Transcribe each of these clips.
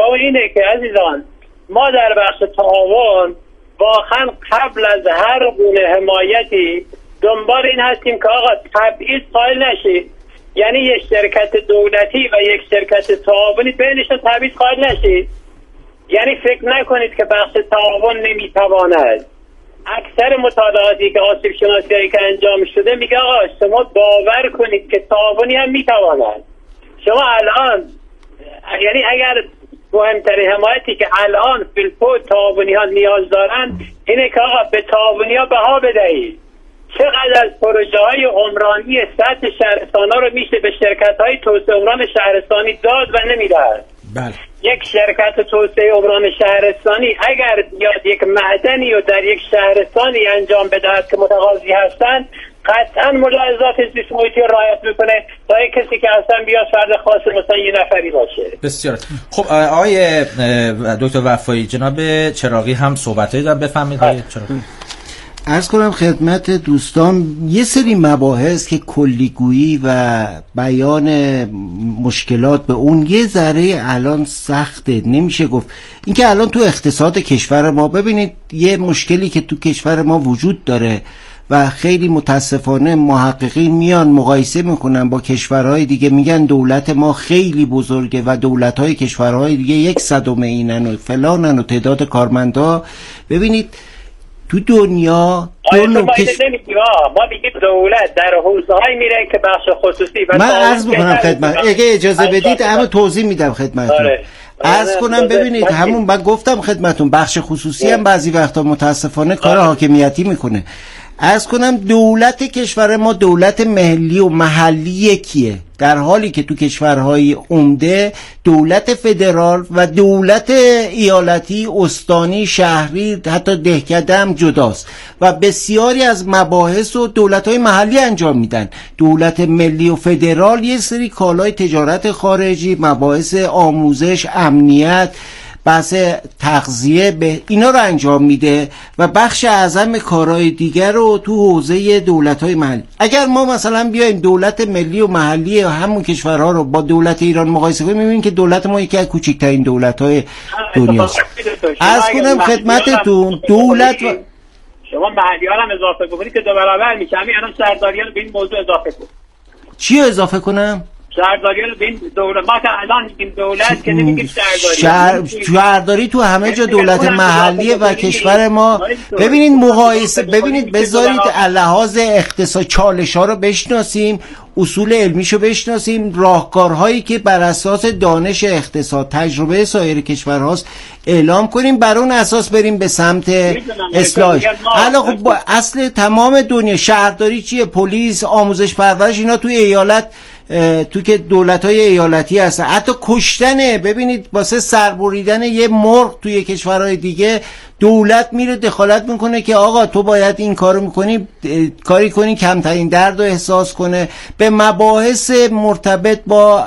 با اینه که عزیزان ما در بخش تعاون واقعا قبل از هر گونه حمایتی دنبال این هستیم که آقا تبعیض قائل نشید، یعنی یک شرکت دولتی و یک شرکت تعاونی بینشون تبعیض قائل نشید. یعنی فکر نکنید که بخش تعاون نمیتواند. اکثر مطالعاتی که آسیب شناسی‌هایی که انجام شده میگه آقا شما باور کنید که تعاونی هم میتواند. شما الان یعنی اگر مهمترین حمایتی که الان فیلپوت تعاونی ها نیاز دارن اینه که آقا به تعاونی ها بها بدهید. چقدر از پروژه های عمرانی سطح شهرستان ها رو میشه به شرکت های توسعه عمران شهرستانی داد و نمیدهد. بله. یک شرکت توسعه عمران شهرستانی اگر بیاد یک معدنی رو در یک شهرستانی انجام بدهد که متقاضی هستند قطعا ملاحظات زیست محیطی رعایت میکنه تا یک کسی که اصلا بیاد فرد خاص مثلا یه نفری باشه. بسیار خب. آقای دکتر وفایی، جناب چراغی هم صحبتایی دارن، بفرمایید آقای چراغی. عرض کنم خدمت دوستان یه سری مباحث که کلیگویی و بیان مشکلات به اون یه ذره الان سخته، نمیشه گفت. اینکه الان تو اقتصاد کشور ما ببینید یه مشکلی که تو کشور ما وجود داره و خیلی متاسفانه محققین میان مقایسه میکنن با کشورهای دیگه، میگن دولت ما خیلی بزرگه و دولتهای کشورهای دیگه 1/100 اینن و فلانن و تعداد کارمندا. ببینید تو دنیا ما میگیم دولت در حوزه‌ای میره که بخش خصوصی و من عرض میکنم خدمت، اگه اجازه بدید همه توضیح میدم خدمتتون. عرض کنم ببینید همون من گفتم خدمتتون بخش خصوصی هم بعضی وقتا متاسفانه کار حاکمیتی میکنه. عرض کنم دولت کشور ما دولت ملی و محلی یکیه، در حالی که تو کشورهای عمده دولت فدرال و دولت ایالتی، استانی، شهری، حتی دهکده هم جداست و بسیاری از مباحث و دولت‌های محلی انجام میدن. دولت ملی و فدرال یه سری کالای تجارت خارجی، مباحث آموزش، امنیت، بحث تغذیه به اینا رو انجام میده و بخش اعظم کارهای دیگر رو تو حوزه دولت‌های محلی. اگر ما مثلا بیایم دولت ملی و محلی همون کشورها رو با دولت ایران مقایسه کنیم می‌بینیم که دولت ما یکی از کوچکترین دولت‌های دنیاست. عرض کنم خدمتتون دولت شما محلی‌ها هم اضافه بکنید که دو برابر میشه. همین الان شهرداری‌ها رو به این موضوع اضافه کنید. چی رو اضافه کنم؟ شهرداری رو بین دولت ما که الان میگیم دولت که نمیگیم شهرداری. شهرداری تو همه جا دولت محلیه و کشور ما. ببینید مقایسه، ببینید بذارید لحاظ اقتصاد چالش‌ها رو بشناسیم، اصول علمیشو بشناسیم، راهکارهایی که بر اساس دانش اقتصاد تجربه سایر کشورهاست اعلام کنیم، بر اون اساس بریم به سمت اصلاح. حالا خب با اصل تمام دنیا شهرداری چیه؟ پلیس، آموزش پرورش، اینا توی ایالت تو که دولت‌های ایالتی هستن. حتی کشتنه، ببینید واسه سربریدن یه مرغ توی کشورهای دیگه دولت میره دخالت میکنه که آقا تو باید این کارو میکنی، کاری کنی کمترین درد رو احساس کنه. به مباحث مرتبط با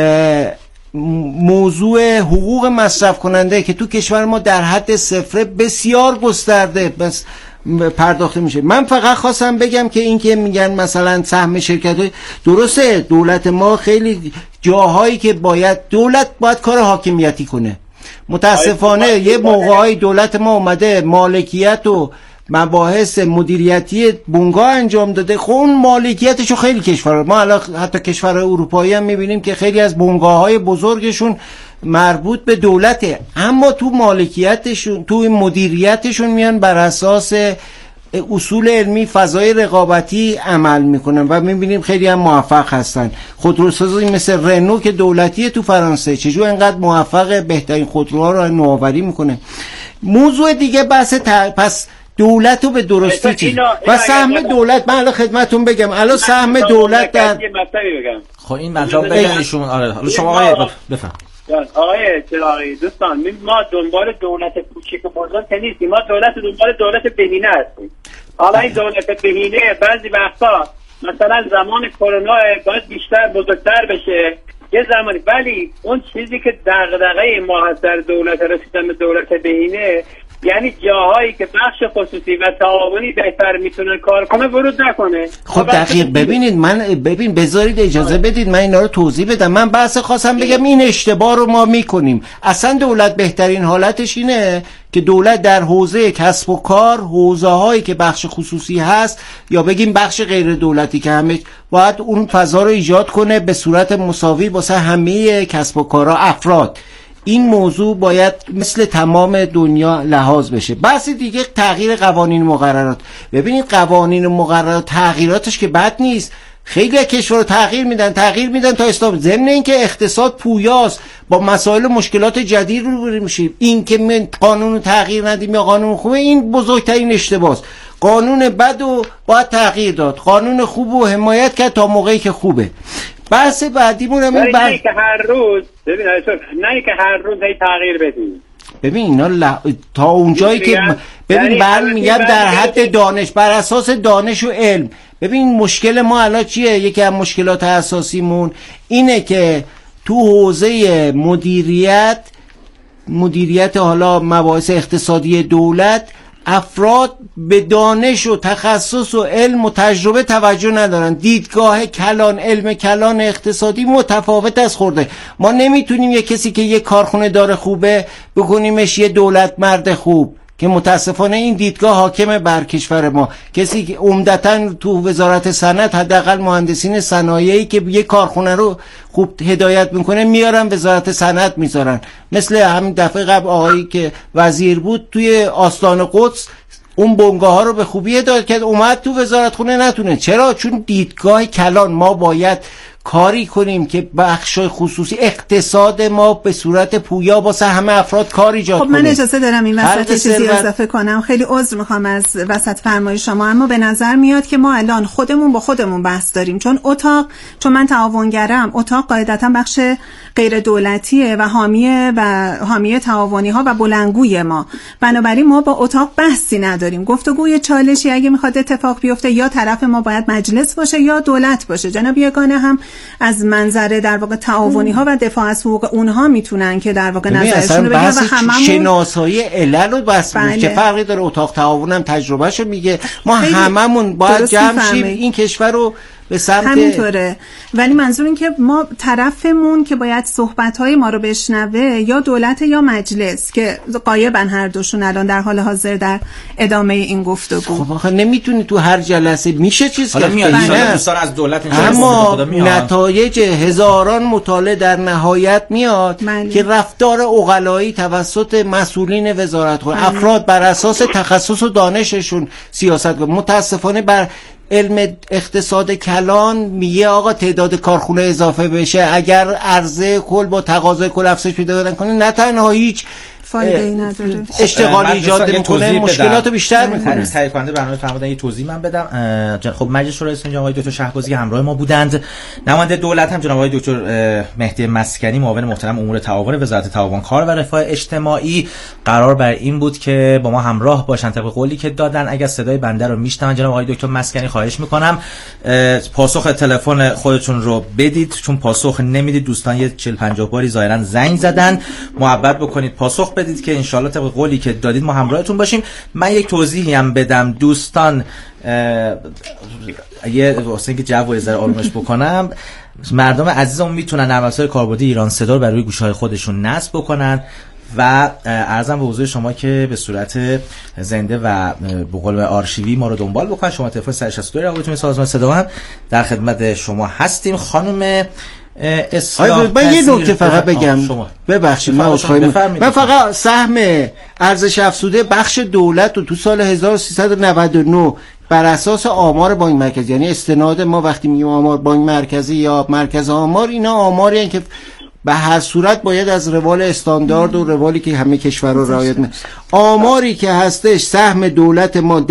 موضوع حقوق مصرف کننده که تو کشور ما در حد صفر بسیار گسترده بس پرداخته میشه. من فقط خواستم بگم که این که میگن مثلا سهم شرکت‌های، درسته دولت ما خیلی جاهایی که دولت باید کار حاکمیتی کنه. متاسفانه یه موقعی دولت ما اومده مالکیت و مباحث مدیریتی بنگاه انجام داده. خب اون مالکیتشو خیلی کشورها، ما الان حتی کشورهای اروپایی هم میبینیم که خیلی از بنگاه‌های بزرگشون مربوط به دولته، اما تو مالکیتشون، تو مدیریتشون میان بر اساس اصول علمی، فضای رقابتی عمل میکنن و میبینیم خیلی هم موفق هستن. خودروسازی مثل رنو که دولتیه تو فرانسه چجور انقدر موفق، بهترین خودروها رو نوآوری میکنه. موضوع دیگه بحث پس دولت رو به درستی چی و سهم دولت. من الان خدمتون بگم الان سهم دولت در خب این مطلب بگنشون. آره حالا شما آقای بفهم. آقای چراغی دوستان، ما دنبال دولت کوچیک و بزرگ نیستیم، ما دنبال دولت بهینه هستیم. حالا این دولت بهینه بعضی وقتا مثلا زمان کرونا باید بیشتر بزرگتر بشه یه زمانی، ولی اون چیزی که دغدغه ما هست در دولت رسیدن به دولت بهینه یعنی جاهایی که بخش خصوصی و تعاونی بهتر میتونه کار کنه ورود نکنه. خب دقیق ببین بذارید اجازه بدید من اینا رو توضیح بدم. من بحث خواستم بگم این اشتباه رو ما میکنیم. اصلا دولت بهترین حالتش اینه که دولت در حوزه کسب و کار، حوزه هایی که بخش خصوصی هست یا بگیم بخش غیر دولتی که همه باید اون فضا رو ایجاد کنه به صورت مساوی واسه همه کسب و کارها افراد. این موضوع باید مثل تمام دنیا لحاظ بشه. بحث دیگه تغییر قوانین مقررات. ببینید قوانین مقررات تغییراتش که بد نیست. خیلی از کشورها تغییر میدن تا اسلام. ضمن اینکه اقتصاد پویاست با مسائل و مشکلات جدید روبرو میشیم. این که من قانون تغییر ندیم یا قانون خوبه این بزرگترین اشتباهه. قانون بد و باید تغییر داد، قانون خوب و حمایت کرد تا موقعی که خوبه. بحث بعدیمون هم این نه که هر روز نه که هر روز هی تغییر بدیم. ببین اینا تا اونجایی که ببین میگم در حد دانش، بر اساس دانش و علم. ببین مشکل ما الان چیه؟ یکی از مشکلات اساسیمون اینه که تو حوزه مدیریت حالا مباحث اقتصادی دولت افراد به دانش و تخصص و علم و تجربه توجه ندارن. دیدگاه کلان، علم کلان اقتصادی متفاوت از خورده. ما نمیتونیم یه کسی که یه کارخونه داره خوبه بکنیمش یه دولت مرد خوب، که متاسفانه این دیدگاه حاکم بر کشور ما. کسی که عمدتاً تو وزارت صنعت حداقل مهندسین صنایعی که یه کارخونه رو خوب هدایت میکنه میارن وزارت صنعت میذارن. مثل همین دفعه قبل آقایی که وزیر بود توی آستان قدس اون بنگاه ها رو به خوبی هدایت کرد، اومد تو وزارت خونه نتونه. چرا؟ چون دیدگاه کلان. ما باید کاری کنیم که بخش خصوصی اقتصاد ما به صورت پویا واسه همه افراد کار ایجاد کنه. خب من اجازه دارم این وسط چیزی اضافه کنم. خیلی عذر میخوام از وسط فرمای شما، اما به نظر میاد که ما الان خودمون با خودمون بحث داریم. چون من تعاونگرم، اتاق قاعدتا بخش غیر دولتیه و حامی تعاونی ها و بلندگوی ما. بنابراین ما با اتاق بحثی نداریم. گفتگوی چالشی اگه میخواد اتفاق بیفته یا طرف ما باید مجلس باشه یا دولت باشه. جناب یگانه هم از منظر در واقع تعاونی ها و دفاع از حقوق اونها میتونن که در واقع نظرشون رو بگن و هممون شناسایی علل رو بس که فرقی داره. اتاق تعاونم تجربهشو میگه. ما هممون باید جمع شیم این کشور رو به سمت همینطوره. ولی منظور این که ما طرفمون که باید صحبت‌های ما رو بشنوه یا دولت یا مجلس که غایبن هر دوشون الان در حال حاضر در ادامه این گفتگو. خب آخه نمیتونی تو هر جلسه میشه چیز حالا میاد دوستان از دولت اما نتایج هزاران مطالعه در نهایت میاد که رفتار عقلایی توسط مسئولین وزارت افراد بر اساس تخصص و دانششون سیاست کنه. متاسفانه بر علم اقتصاد کلان میگه آقا تعداد کارخونه اضافه بشه، اگر عرضه کل با تقاضای کل افزایش پیدا کنه نه تنها هیچ فایده‌ای نداره، اشتغال ایجاد میکنه، مشکلات رو بیشتر میکنه. تهیه کننده برنامه فرمودن یه توضیح من بدم. خب مجلس شورای اسلامی جناب آقای دکتر شهبازی همراه ما بودند. نماینده دولت هم جناب آقای دکتر مهدی مسکنی معاون محترم امور تعاون وزارت تعاون کار و رفاه اجتماعی قرار بر این بود که با ما همراه باشن طبق قولی که دادن. اگر صدای بنده رو میشنون جناب آقای دکتر مسکنی خواهش میکنم پاسخ تلفن خودتون رو بدید، چون پاسخ نمیدید. دوستان یه 40-50 باری ظاهرا زنگ زدن، محبت بکنید پاسخ بدید که انشالله طبق قولی که دادید ما همراهتون باشیم. من یک توضیحی هم بدم دوستان، یه واسه اینکه جو و ذره آرومش بکنم. مردم عزیزمون میتونن نرم افزار کاربردی ایران صدا رو بر روی گوشی‌های خودشون نصب بکنن و عرضم به حضور شما که به صورت زنده و به قول آرشیوی ما رو دنبال بکنن. شما تلفن 162 رابطه سازمان صدا هم در خدمت شما هستیم. خانم من یه نکته فقط بگم، ببخشید من فقط سهم ارزش افزوده بخش دولت رو تو سال 1399 بر اساس آمار بانک مرکزی، یعنی استناد ما وقتی میگیم آمار بانک مرکزی یا مرکز آمار، اینا آماری هستند که به هر صورت باید از روال استاندارد و روالی که همه کشورها رعایت کنند. آماری که هستش سهم دولت ما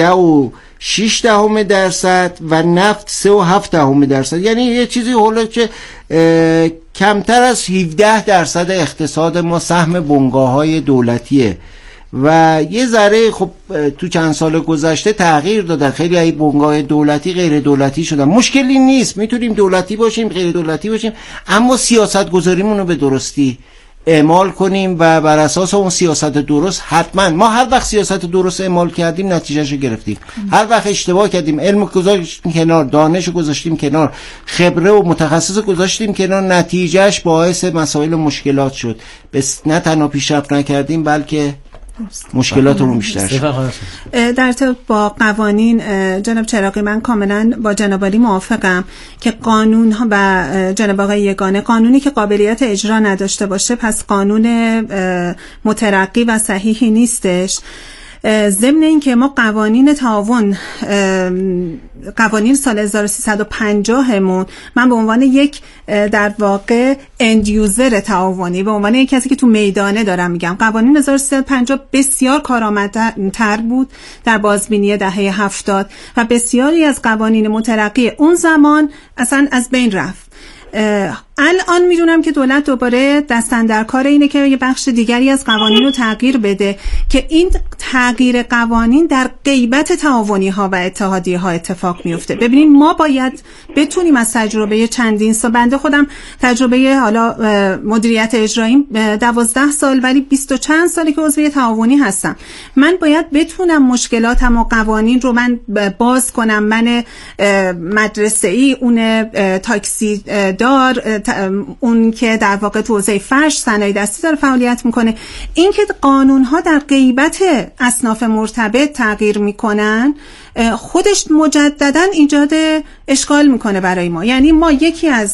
10.6% و نفت 3.7%، یعنی یه چیزی حالا که کمتر از 17% اقتصاد ما سهم بنگاه‌های دولتیه و یه ذره خب تو چند سال گذشته تغییر دادن. خیلی از بنگاه دولتی غیر دولتی شدن. مشکلی نیست، میتونیم دولتی باشیم غیر دولتی باشیم، اما سیاست گذاریمون رو به درستی اعمال کنیم و بر اساس اون سیاست درست. حتما ما هر وقت سیاست درست اعمال کردیم نتیجهشو گرفتیم، هر وقت اشتباه کردیم علم گذاشتیم کنار، دانش گذاشتیم کنار، خبره و متخصص گذاشتیم کنار، نتیجهش باعث مسائل و مشکلات شد. بس نه تنها پیشرفت نکردیم بلکه مشکلاتمون بیشتر شد. در ارتباط با قوانین جناب چراغی، من کاملا با جناب عالی موافقم که قانون ها و جناب آقای یگانه، قانونی که قابلیت اجرا نداشته باشه پس قانون مترقی و صحیحی نیستش. ضمن این که ما قوانین تعاون، قوانین سال 1350 مون، من به عنوان یک در واقع اند یوزر تعاونی، به عنوان یک کسی که تو میدانه دارم میگم، قوانین 1350 بسیار کارآمدتر بود در بازبینی دهه 70 و بسیاری از قوانین مترقی اون زمان اصلا از بین رفت. الان میدونم که دولت دوباره دست اندر کار اینه که یه بخش دیگری از قوانین رو تغییر بده که این تغییر قوانین در غیبت تعاونی ها و اتحادیه ها اتفاق میفته. ببینید ما باید بتونیم از تجربه چندین سال، بنده خودم تجربه حالا مدیریت اجراییم 12 سال ولی 20 و چند سالی که عضو تعاونی هستم، من باید بتونم مشکلاتم و قوانین رو من باز کنم. من مدرسه ای، اون تاکسی دار، اون که در واقع تو حوزه فرش صنایع دستی داره فعالیت میکنه، این که قانون ها در غیبت اصناف مرتبط تغییر میکنن خودش مجددا ایجاد اشکال میکنه برای ما. یعنی ما یکی از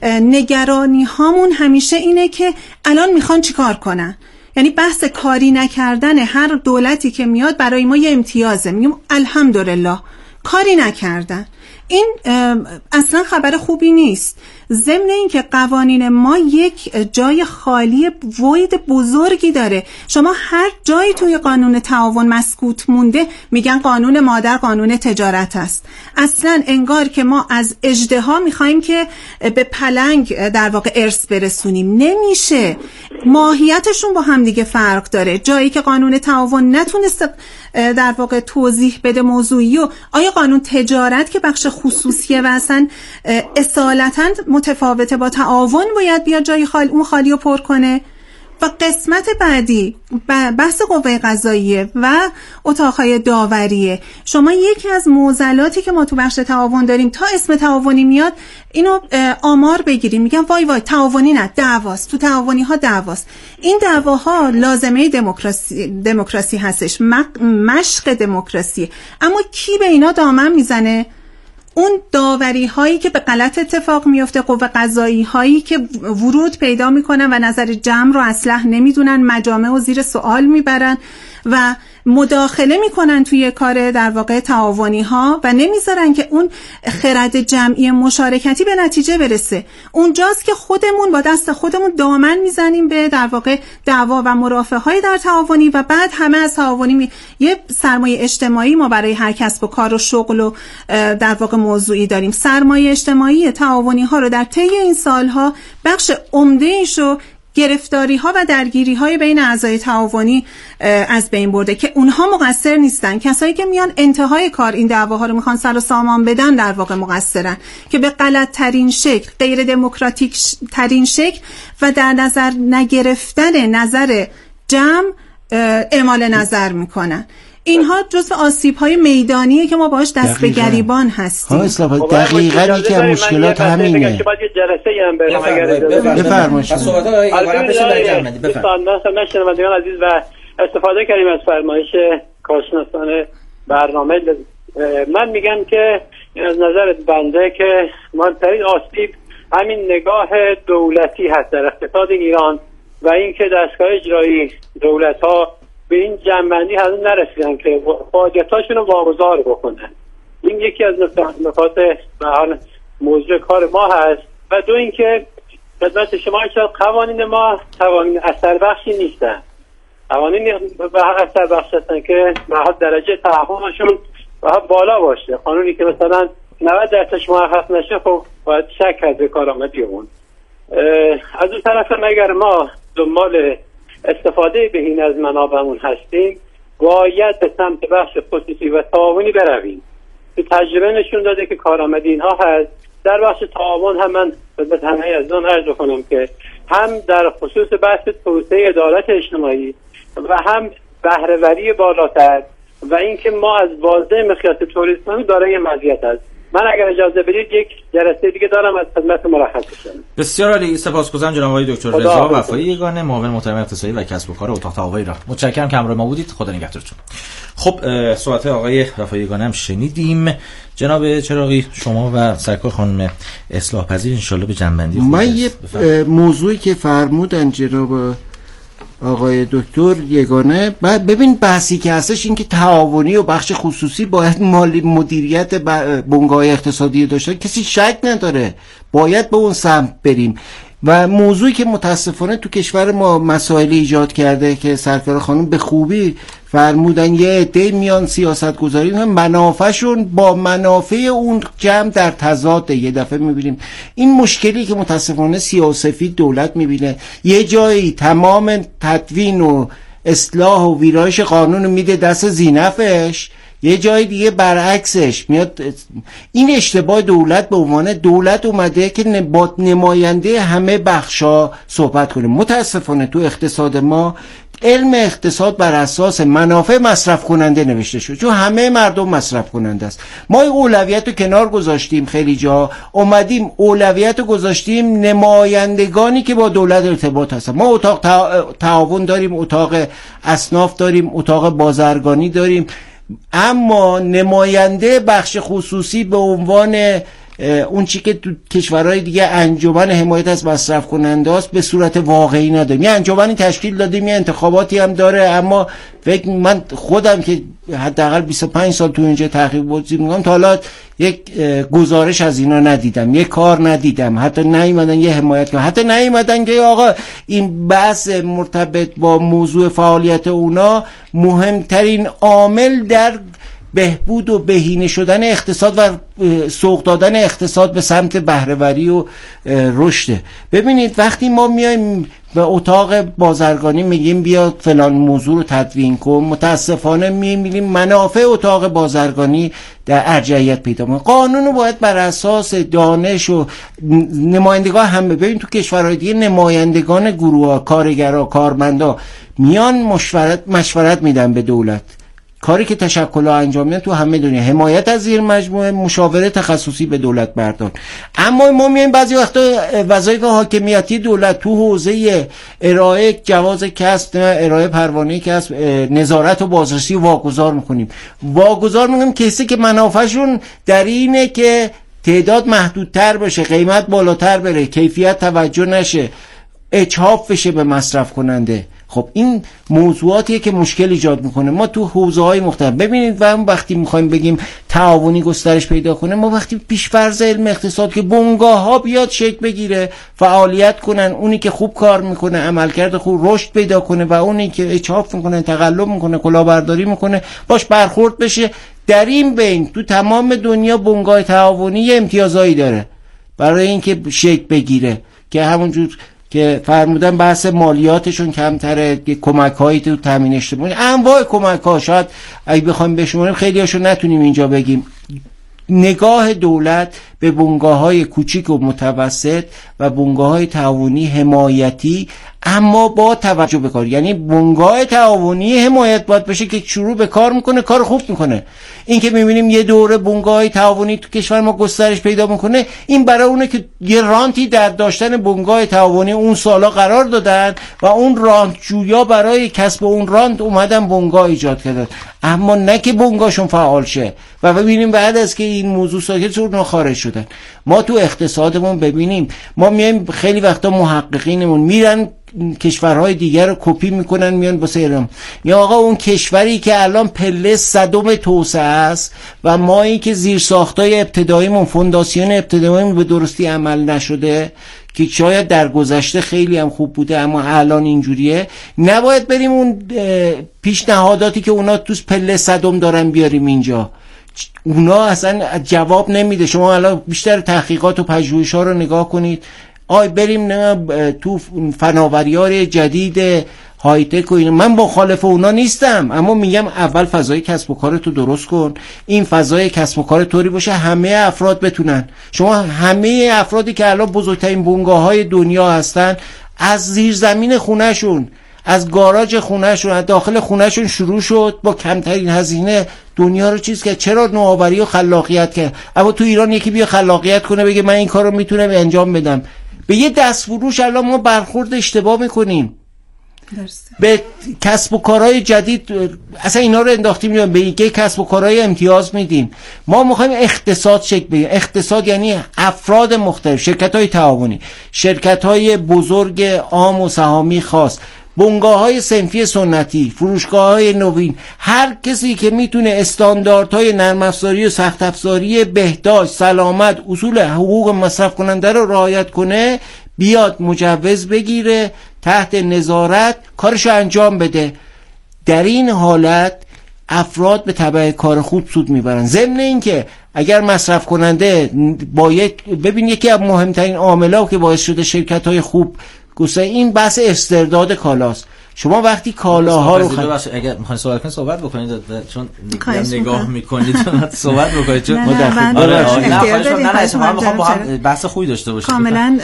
نگرانی هامون همیشه اینه که الان میخوان چیکار کنن، یعنی بحث کاری نکردن هر دولتی که میاد برای ما یه امتیازه، میگیم الحمدلله کاری نکردن. این اصلا خبر خوبی نیست. ضمن این که قوانین ما یک جای خالی وید بزرگی داره. شما هر جایی توی قانون تعاون مسکوت مونده میگن قانون مادر قانون تجارت است. اصلا انگار که ما از اژدها میخوایم که به پلنگ در واقع ارث برسونیم. نمیشه. ماهیتشون با هم دیگه فرق داره. جایی که قانون تعاون نتونسته در واقع توضیح بده موضوعی و آیا قانون تجارت که بخش خصوصیه و اصلا اصالتاً متفاوته با تعاون باید بیاد جای اون خالی رو پر کنه. و قسمت بعدی بحث قوه قضاییه و اتاقهای داوریه. شما یکی از معضلاتی که ما تو بخش تعاون داریم، تا اسم تعاونی میاد اینو آمار بگیریم، میگن وای وای تعاونی نه، دعواست، تو تعاونی ها دعواست. این دعواها لازمه دموکراسی هستش، مشق دموکراسی. اما کی به اینا دامن میزنه؟ اون داوری هایی که به غلط اتفاق میفته، قوه قضایی هایی که ورود پیدا میکنن و نظر جمع رو اصلاح نمیدونن، مجامع رو زیر سوال میبرن و مداخله میکنن توی کار در واقع تعاونی ها و نمیذارن که اون خرد جمعی مشارکتی به نتیجه برسه. اونجاست که خودمون با دست خودمون دامن میزنیم به در واقع دعوا و مرافعه های در تعاونی و بعد همه از تعاونی یه سرمایه اجتماعی ما برای هر کسب و کار و شغل و در واقع موضوعی داریم. سرمایه اجتماعی تعاونی ها رو در طی این سالها بخش عمده ایشو گرفتاری ها و درگیری های بین اعضای تعاونی از بین برده که اونها مقصر نیستن. کسایی که میان انتهای کار این دعواها رو میخوان سر و سامان بدن در واقع مقصرن که به غلط ترین شکل، غیر دموکراتیک ترین شکل و در نظر نگرفتن نظر جمع اعمال نظر میکنن. اینها جزو آسیب‌های میدانیه که ما باهاش دست به گریبان هستیم. دقیقاً که مشکلات همینه. که باید یه جلسه هم برام بفرمایید. صحبت آقای ایوان بشه در جمعندی. بفرمایید. شنوندگان عزیز و استفاده کردیم از فرمایش کارشناسان برنامه. من میگم که از نظر بنده که مهمترین آسیب همین نگاه دولتی هست در اقتصاد ایران و اینکه دستگاه اجرایی دولت‌ها به این جنبندی هنوز نرسیدن که فعالیتاشون رو واگذار بکنن. این یکی از نکات به حال موضوع کار ما هست. و دو اینکه خدمت شما شد قوانین ما قوانین اثر بخشی نیستن. قوانین به حق اثر بخش هستن که به حال درجه تحققشون به حال بالا باشه. قانونی که مثلا 90% محقق نشه خب باید شک کرد به کارآمدی اون. از اون طرف اگر ما دنبال استفاده بهینه از منابعمون هستیم باید به سمت بخش خصوصی و تعاونی برویم. تو تجربه نشون داده که کارآمدی اینها هست در بخش تعاون هم من به همه عزیزان عرض کنم که هم در خصوص بحث توسعه عدالت اجتماعی و هم بهره‌وری بالاتر و اینکه ما از بازده مقیاس توریسم دارای مزیت است. من اگر اجازه بدید یک جلسه دیگه دارم از خدمت مرخص بشم. بسیار عالی، سپاسگزارم جناب آقای دکتر رضا وفایی یگانه، معاون محترم اقتصادی و کسب و کار اتاق تعاون را. متشکرم که همراه ما بودید. خدا نگهدارتون. خب صحبت آقای وفایی یگانه هم شنیدیم. جناب چراغی شما و سرکار خانم اصلاح پذیر ان شاءالله به جنبندی من یه موضوعی که فرمودن جناب آقای دکتر یگانه، ببین بحثی که هستش این که تعاونی و بخش خصوصی باید مالی مدیریت بنگاه اقتصادی داشته، کسی شک نداره باید به اون سمت بریم. و موضوعی که متاسفانه تو کشور ما مسائلی ایجاد کرده که سرکار خانم به خوبی فرمودن، یه عده میان سیاست گذاری هم منافعشون با منافع اون جمع در تضاده. یه دفعه میبینیم این مشکلی که متاسفانه سیاسفید دولت میبینه، یه جایی تمام تدوین و اصلاح و ویرایش قانون میده دست زینفش، یه جای دیگه برعکسش میاد. این اشتباه دولت به عنوان دولت اومده که با نماینده همه بخشا صحبت کنه. متاسفانه تو اقتصاد ما علم اقتصاد بر اساس منافع مصرف کننده نوشته شد، چون همه مردم مصرف کننده است. ما اولویت رو کنار گذاشتیم، خیلی جا اومدیم اولویت رو گذاشتیم نمایندگانی که با دولت ارتباط هستن. ما اتاق تعاون داریم، اتاق اصناف داریم، اتاق بازرگانی داریم، اما نماینده بخش خصوصی به عنوان اون چی که تو کشورهای دیگه انجمن حمایت از مصرف کننده است به صورت واقعی نداریم. یه انجمنی تشکیل دادیم، یه انتخاباتی هم داره، اما من خودم که حداقل 25 سال تو اینجا تحقیق بازی میگم تا حالا یک گزارش از اینا ندیدم، یک کار ندیدم، حتی نیومدن یه حمایت کنن، حتی نیومدن که آقا این بحث مرتبط با موضوع فعالیت اونا مهمترین عامل در بهبود و بهینه شدن اقتصاد و سوق دادن اقتصاد به سمت بهره‌وری و رشد. ببینید وقتی ما میایم به اتاق بازرگانی میگیم بیا فلان موضوع رو تدوین کن، متاسفانه میبینیم منافع اتاق بازرگانی در ارجحیت پیدا میکنه. قانون رو باید بر اساس دانش و نمایندگان هم ببین. تو کشورهای دیگه نمایندگان گروه‌ها، کارگرها، کارمندا میان مشورت میدن به دولت، کاری که تشکل‌ها انجام میدن تو همه دنیا، حمایت از زیر مجموعه، مشاوره تخصصی به دولت بردار. اما ما میایم بعضی وقتا وظایف حاکمیتی دولت تو حوزه ارائه جواز کسب، ارائه پروانه کسب، نظارت و بازرسی واگذار میکنیم کسی که منافعشون در اینه که تعداد محدودتر بشه، قیمت بالاتر بره، کیفیت توجه نشه، اجحاف بشه به مصرف کننده. خب این موضوعاتیه که مشکل ایجاد میکنه. ما تو حوزه‌های مختلف ببینید و وقتی میخوایم بگیم تعاونی گسترش پیدا کنه، ما وقتی پیش‌فرض علم اقتصاد که بنگاه‌ها بیاد شکل بگیره، فعالیت کنن، اونی که خوب کار میکنه، عملکرد خوب رشد پیدا کنه و اونی که اجحاف میکنه، تقلب میکنه، کلاهبرداری میکنه، باش برخورد بشه. در این بین تو تمام دنیا بنگاه تعاونی امتیازایی داره برای اینکه شکل بگیره که همونجور که فرمودن بحث مالیاتشون کمتره، کمک‌هایی تو تامین اجتماعی، انواع کمک‌ها، شاید اگه بخوایم بشماریم خیلی هاشو نتونیم اینجا بگیم. نگاه دولت به بنگاه‌های کوچیک و متوسط و بنگاه‌های تعاونی حمایتی، اما با توجه به کار. یعنی بنگاه تعاونی حمایت باید بشه که شروع به کار میکنه، کار خوب میکنه. این که میبینیم یه دوره بنگاه تعاونی تو کشور ما گسترش پیدا میکنه، این برای اونه که یه رانتی در داشتن بنگاه تعاونی اون سالا قرار دادن و اون رانت جویا برای کسب اون رانت اومدن بنگاه ایجاد کردن، اما نه که بنگاهشون فعال شه. و ببینیم بعد از که این موضوع ساکت شد خارج شدن. ما تو اقتصادمون ببینیم، ما میایم خیلی وقتا محققینمون میرن کشورهای دیگر رو کپی میکنن میان واسه ایران، یا آقا اون کشوری که الان پله صدم توسعه است و مایی که زیر ساختای ابتداییمون، فونداسیون ابتداییمون به درستی عمل نشده که شاید در گذشته خیلی هم خوب بوده اما الان اینجوریه، نباید بریم اون پیشنهاداتی که اونا تو پله صدم دارن بیاریم اینجا. اونا اصلا جواب نمیده. شما الان بیشتر تحقیقات و پژوهش‌ها رو نگاه کنید، بریم تو فناوری‌های جدید های تک و اینا. من مخالف اونا نیستم، اما میگم اول فضای کسب و کار تو درست کن. این فضای کسب و کار طوری باشه همه افراد بتونن. شما همه افرادی که الان بزرگترین بنگاه‌های دنیا هستن، از زیرزمین خونه‌شون، از گاراژ خونه‌شون، از داخل خونه‌شون شروع شد، با کمترین هزینه دنیا رو چیز کرد. چرا نوآوری و خلاقیت کرد؟ اما تو ایران یکی بیا خلاقیت کنه بگه من این کارو میتونم انجام بدم، به یه دستفروش الان ما برخورد اشتباه میکنیم. به کسب و کارهای جدید اصلا اینا رو انداختیم، به یه کسب و کارهای امتیاز میدیم. ما میخوایم اقتصاد شکل بگیره. اقتصاد یعنی افراد مختلف، شرکت‌های تعاونی، شرکت‌های بزرگ عام و سهامی خاص، بنگاه‌های صنفی سنتی، فروشگاه‌های نوین، هر کسی که میتونه استانداردهای نرم افزاری و سخت افزاری بهداشت، سلامت، اصول حقوق مصرف کننده رو رعایت کنه، بیاد مجوز بگیره، تحت نظارت کارشو انجام بده. در این حالت افراد به تبع کار خوب سود میبرن. ضمن اینکه اگر مصرف کننده با ببین یکی از مهمترین عامل‌ها که باعث شده شرکت‌های خوب این بحث استرداد کالاست. شما وقتی کالاها رو اگر میخواین صحبت کنید صحبت بکنید، چون نگاه میکنید صحبت بکنید، چون نه میخوام با هم بحث خوبی داشته باشیم کاملا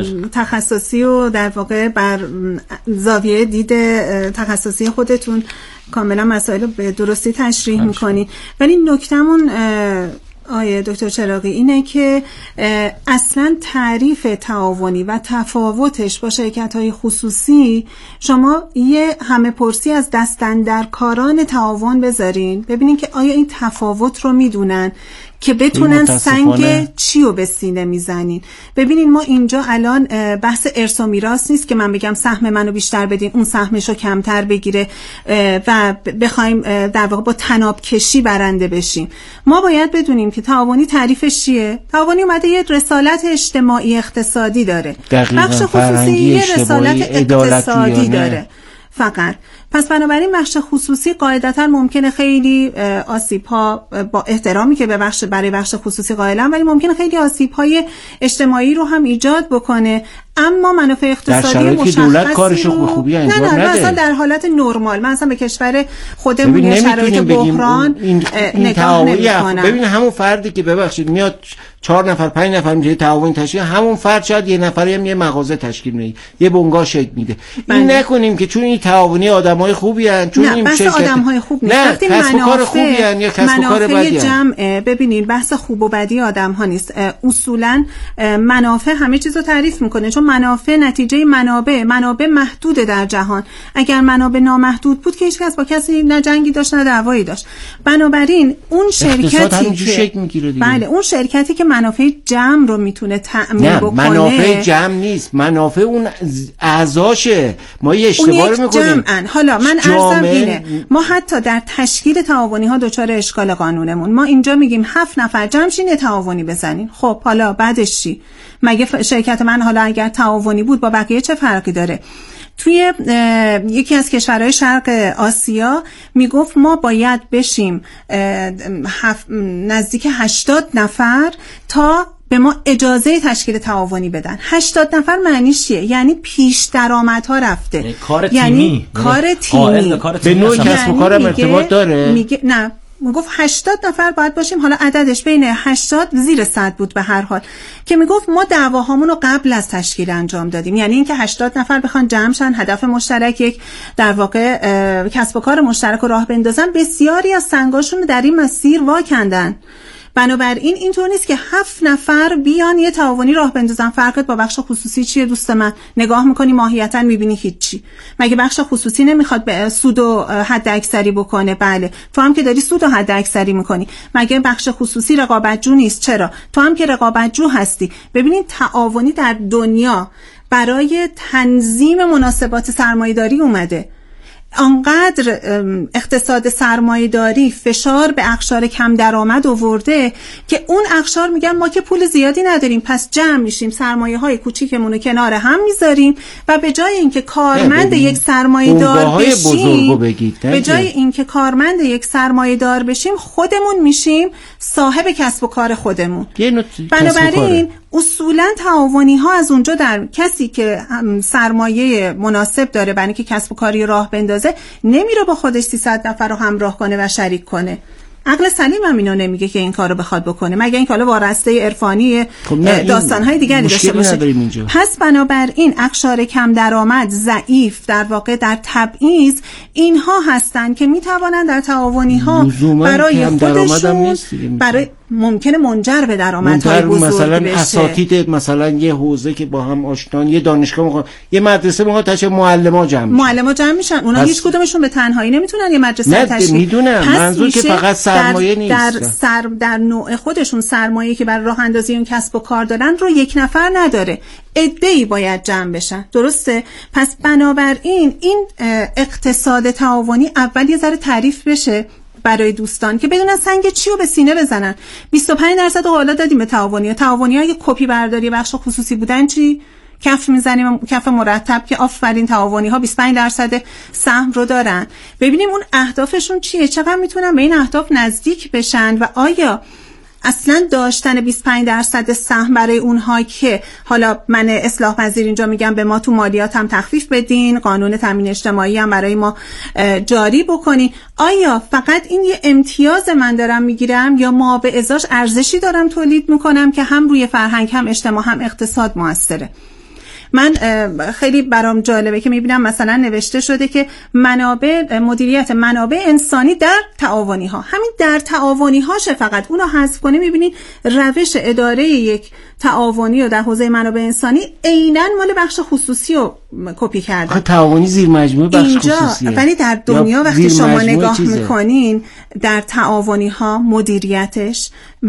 تخصصی و در واقع بر زاویه دید تخصصی خودتون کاملا مسائل رو به درستی تشریح میکنید. ولی نکتمون آیه دکتر چراغی اینه که اصلا تعریف تعاونی و تفاوتش با شرکت‌های خصوصی، شما یه همه پرسی از دستاندرکاران تعاون بذارین ببینین که آیا این تفاوت رو میدونن که بتونن سنگ چی رو به سینه میزنین. ببینین ما اینجا الان بحث ارث و میراث نیست که من بگم سهم منو بیشتر بدین اون سهمشو کمتر بگیره و بخوایم در واقع با تناب کشی برنده بشیم. ما باید بدونیم که تعاونی تعریفش چیه. تعاونی اومده یه رسالت اجتماعی اقتصادی داره، بخش خصوصی یه رسالت اقتصادی داره فقط. پس بنابراین بخش خصوصی قاعدتا ممکنه خیلی آسیب‌ها، با احترامی که برای بخش خصوصی قائلم، ولی ممکنه خیلی آسیب‌های اجتماعی رو هم ایجاد بکنه، اما منافع اقتصادی مشخصی دولت کارش رو به خوبی انجام نده. نه اصلا در حالت نرمال، من اصلا به کشور خودمون یا شرایط بحران نگاه نمی‌کنم. ببین همون فردی که ببخشید میاد 4 نفر 5 نفر میشه تعاون تشکیل، همون فرد شاید یه نفری هم یه مغازه تشکیل میده، یه بنگاه شکل میده. این نکنیم که چون این تعاونی آدمای خوبی ان، چون این شرکت آدم‌های خوب نیست. وقتی کسب و کار خوبی ان یا کسب و کار بدی ان، ببینید بحث خوب و بدی آدم‌ها نیست. اصولاً منافع همه چیزو تعریف میکنه، چون منافع نتیجه منابع محدوده در جهان. اگر منابع نامحدود بود که هیچ کس با کسی نه جنگی داشت نه دعوایی داشت. بنابراین اون شرکتی که بله اون شرکتی که منافع جمع رو میتونه تأمین بکنه، منافع جمع نیست، منافع اون اعضاشه. ما یه اشتباه رو میکنیم. حالا من عرضم اینه، ما حتی در تشکیل تعاونی ها دچار اشکال قانونمون. ما اینجا میگیم 7 نفر جمع شین تعاونی بزنین. خب حالا بعدش چی؟ مگه شرکت من حالا اگر تعاونی بود با بقیه چه فرقی داره؟ توی یکی از کشورهای شرق آسیا میگفت ما باید بشیم نزدیک 80 نفر تا به ما اجازه تشکیل تعاونی بدن. 80 نفر معنیش چیه؟ یعنی پیش درآمدها رفته، یعنی کار تیمی به نوع کسب و کارم ارتباط داره. میگه نه، میگفت 80 نفر باید باشیم، حالا عددش بین 80 زیر 100 بود به هر حال، که میگفت ما دعواهامون رو قبل از تشکیل انجام دادیم. یعنی اینکه 80 نفر بخوان جمع شن، هدف مشترک، یک در واقع کسب و کار مشترک رو راه بندازن، بسیاری از سنگاشون رو در این مسیر واکندن. بنابراین اینطور نیست که 7 نفر بیان یه تعاونی راه بندازن. فرقت با بخش خصوصی چیه دوست من؟ نگاه میکنی ماهیتا میبینی هیچی. مگه بخش خصوصی نمیخواد به سود و حد اکثری بکنه؟ بله، تو هم که داری سود و حد اکثری میکنی. مگه بخش خصوصی رقابتجو نیست؟ چرا؟ تو هم که رقابتجو هستی. ببینید تعاونی در دنیا برای تنظیم مناسبات سرمایه‌داری اومده. آنقدر اقتصاد سرمایه‌داری فشار به اقشار کم درآمد آورده که اون اقشار میگن ما که پول زیادی نداریم، پس جمع میشیم، سرمایه‌های کوچیکمون رو کنار هم میذاریم و به جای اینکه کارمند یک سرمایه‌دار بشیم، به جای اینکه کارمند یک سرمایه‌دار بشیم، خودمون میشیم صاحب کسب و کار خودمون. بنابراین اصولا تعاونی ها از اونجا در کسی که سرمایه مناسب داره برای اینکه کسب و کاری راه بندازه نمیره با خودش 300 نفر رو همراه کنه و شریک کنه. عقل سلیم هم اینو نمیگه که این کارو بخواد بکنه، مگر اینکه حالا وارسته عرفانی داستان‌های دیگری داشته باشه. پس بنابراین اقشار کم درآمد، ضعیف، در واقع در تبعیض، اینها هستن که میتوانند در تعاونی‌ها برای خودشون برای ممکنه منجر به درآمدهای بزرگ مثلا بشه. اساتید مثلا یه حوزه که با هم آشنان، یه دانشگاه میخوان، یه مدرسه میخوان تا چه معلما جمع میشن. اونا هیچ کدومشون به تنهایی نمیتونن یه مدرسه تشکیل. میدونم منظور که فقط سرمایه نیست. در نوع خودشون سرمایه‌ای که برای راه اندازی اون کسب و کار دارن رو یک نفر نداره، عده‌ای باید جمع بشن. درسته؟ پس بنابراین این اقتصاد تعاونی اول یه ذره تعریف بشه برای دوستان که بدونن سنگ چی رو به سینه بزنن. 25% حالا دادیم به تعاونی‌ها یه کپی برداری بخش خصوصی بودن چی؟ کف میزنیم، کف مرتب که آفرین تعاونی‌ها 25% سهم رو دارن. ببینیم اون اهدافشون چیه، چقدر میتونن به این اهداف نزدیک بشن و آیا اصلا داشتن 25% سهم برای اونها که حالا من اصلاح پذیر اینجا میگم به ما تو مالیات هم تخفیف بدین، قانون تامین اجتماعی هم برای ما جاری بکنین، آیا فقط این یه امتیاز من دارم میگیرم یا ما به ازاش ارزشی دارم تولید میکنم که هم روی فرهنگ، هم اجتماع، هم اقتصاد موثره؟ من خیلی برام جالبه که میبینم مثلا نوشته شده که مدیریت منابع انسانی در تعاونی ها، همین در تعاونی هاشه، فقط اونو حذف کنی میبینین روش اداره یک تعاونی و در حوزه منابع انسانی عیناً مال بخش خصوصی رو کپی کرده. تعاونی زیر مجموعه بخش خصوصیه. ولی در دنیا وقتی شما نگاه میکنین در تعاونی ها مدیریت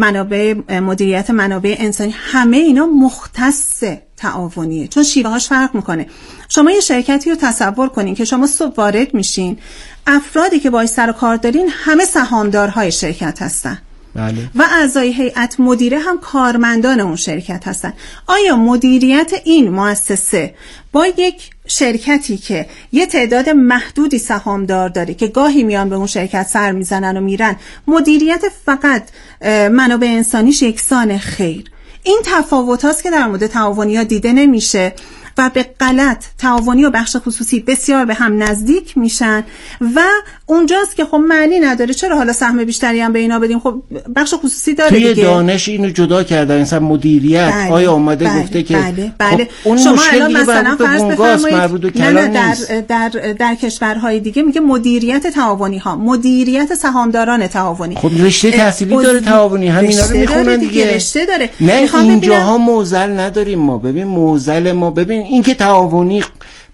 منابع انسانی همه اینا مختص تعاونیه، چون شیوه هاش فرق میکنه. شما یه شرکتی رو تصور کنین که شما صبح وارد میشین، افرادی که باهاش سر و کار دارین همه سهامدارهای شرکت هستن. بله. و اعضای هیئت مدیره هم کارمندان اون شرکت هستن. آیا مدیریت این مؤسسه با یک شرکتی که یه تعداد محدودی سهامدار داره که گاهی میان به اون شرکت سر میزنن و میرن، مدیریت فقط منابع انسانیش یکسان؟ خیر. این تفاوت هاست که در مورد تعاونی ها دیده نمیشه و به غلط تعاونی و بخش خصوصی بسیار به هم نزدیک میشن و اونجاست که خب معنی نداره چرا حالا سهم بیشتری هم به اینا بدیم، خب بخش خصوصی داره دیگه. توی دانش اینو جدا کردن، مثلا مدیریت آیا اومده گفته که بله. خب اون شما الان مثلا فرض بفرمایید در کشورهای دیگه میگه مدیریت تعاونی ها، مدیریت سهامداران تعاونی. خب رشته تحصیلی داره تعاونی، همینا رو میخونن دیگه. رشته داره. نه اینجاها موزل نداریم ما. ببین موزل ما، ببین این که تعاونی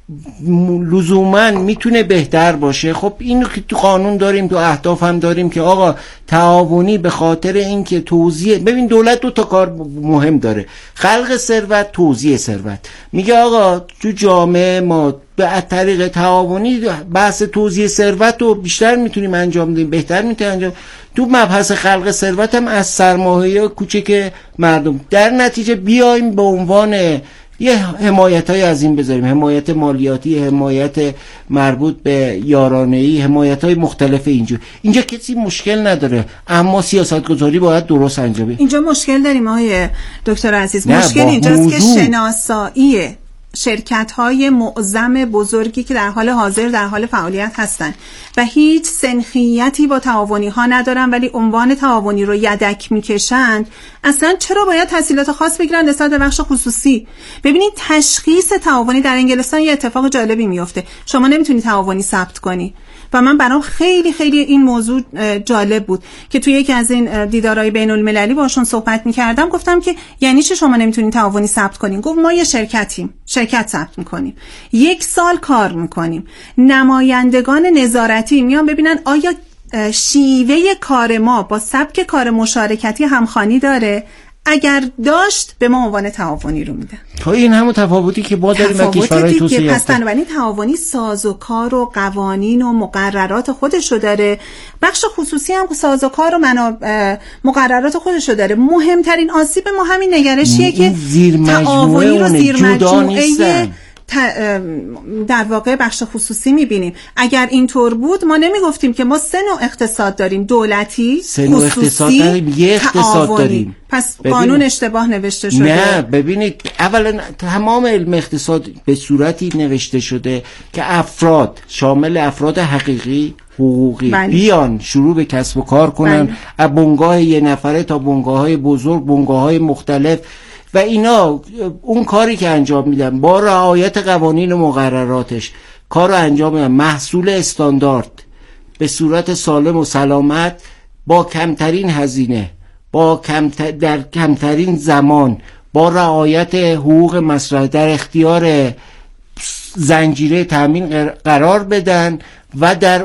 لزوما میتونه بهتر باشه، خب اینو که تو قانون داریم، تو اهداف هم داریم که آقا تعاونی به خاطر اینکه توزیع، ببین دولت دو تا کار مهم داره، خلق ثروت، توزیع ثروت. میگه آقا تو جامعه ما به طریق تعاونی بحث توزیع ثروت رو بیشتر میتونیم انجام بدیم، بهتر میتونیم انجام. تو مبحث خلق ثروت هم از سرمایه کوچک مردم، در نتیجه بیایم به عنوان یه حمایت‌های از این بذاریم، حمایت مالیاتی، حمایت مربوط به یارانه‌ای، حمایت‌های مختلف اینجا کسی مشکل نداره، اما سیاست‌گذاری باید درست انجام بشه. اینجا مشکل داریم آقای دکتر عزیز. مشکل اینجاست که شناسایی شرکت‌های معظم بزرگی که در حال حاضر در حال فعالیت هستن و هیچ سنخیتی با تعاونی‌ها ندارن ولی عنوان تعاونی رو یدک میکشند، اصلا چرا باید تسهیلات خاص بگیرن نسبت به بخش خصوصی؟ ببینید تشخیص تعاونی در انگلستان یه اتفاق جالبی میفته، شما نمیتونی تعاونی ثبت کنی و من برام خیلی خیلی این موضوع جالب بود که توی یکی از این دیدارهای بین المللی باشون صحبت میکردم، گفتم که یعنی چه شما نمیتونین تعاونی ثبت کنین؟ گفت ما یه شرکت ثبت میکنیم، 1 سال کار میکنیم، نمایندگان نظارتی میان ببینن آیا شیوه کار ما با سبک کار مشارکتی همخوانی داره، اگر داشت به ما عنوان تعاونی رو میدن. تا این همون تفاوتی که با داریم با کشورهای توسعه یافته. پس بنابراین تعاونی سازوکار و قوانین و مقررات خودشو داره، بخش خصوصی هم سازوکار و مقررات خودشو داره. مهمترین آسیب ما همین نگرشیه که تعاونی رو زیر مجموعه در واقع بخش خصوصی میبینیم. اگر اینطور بود ما نمیگفتیم که ما 3 نوع اقتصاد داریم، دولتی، خصوصی، اقتصاد داریم. پس قانون اشتباه نوشته شده. نه ببینید، اولا تمام علم اقتصاد به صورتی نوشته شده که افراد، شامل افراد حقیقی حقوقی، بیان شروع به کسب و کار کنن، از بنگاه یه نفره تا بنگاه های بزرگ، بنگاه های مختلف، و اینا اون کاری که انجام میدن با رعایت قوانین و مقرراتش کار رو انجام میدن، محصول استاندارد به صورت سالم و سلامت، با کمترین هزینه، در کمترین زمان، با رعایت حقوق مصرف در اختیار زنجیره تامین قرار بدن و در